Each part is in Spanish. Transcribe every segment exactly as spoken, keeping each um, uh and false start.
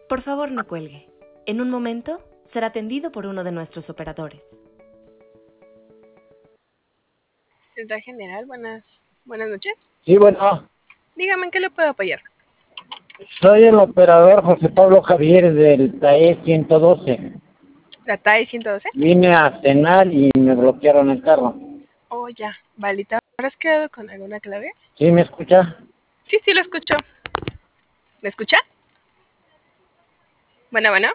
Por favor, no cuelgue. En un momento será atendido por uno de nuestros operadores. Central General, buenas, buenas noches. Sí, bueno, Dígame, ¿en qué le puedo apoyar? soy el operador José Pablo Javier del T A E ciento doce. ¿La T A E ciento doce? Vine a cenar y me bloquearon el carro. Oh, ya. Valita, ¿habrás quedado con alguna clave? ¿Sí me escucha? Sí, sí, lo escucho. ¿Me escucha? Bueno, bueno.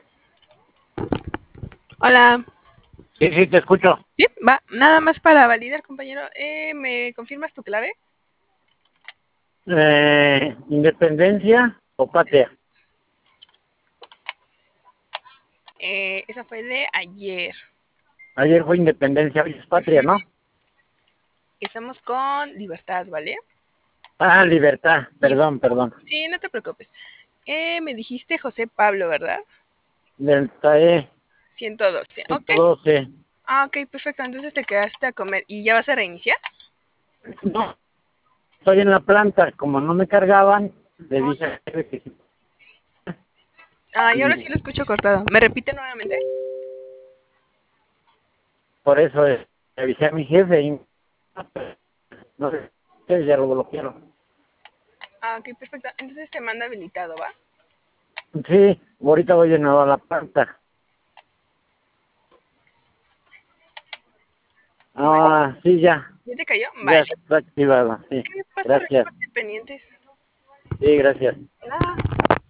Hola. Sí, sí, te escucho. Sí, va. Nada más para validar, compañero. Eh, ¿me confirmas tu clave? Eh, ¿Independencia o patria? Eh, esa fue de ayer. Ayer fue independencia, hoy es patria, ¿no? Estamos con libertad, ¿vale? Ah, libertad, perdón, perdón. Sí, no te preocupes. Eh, me dijiste José Pablo, ¿verdad? Del T A E ciento doce. Ok. ciento doce. Ah, ok, perfecto. Entonces te quedaste a comer. ¿Y ya vas a reiniciar? No, estoy en la planta, como no me cargaban, le dije a que sí. Ah, y ahora sí lo escucho cortado. ¿Me repite nuevamente? Por eso eh, le avisé a mi jefe y no sé, ustedes ya lo bloquearon. Ah, ok, perfecto. Entonces te manda habilitado, ¿va? Sí, ahorita voy de nuevo a la planta. Ah, sí, ya, ¿Ya te cayó? ya Vale. está activada, sí. ¿Qué pasa? Gracias. Reportes pendientes. Sí, gracias. Nada.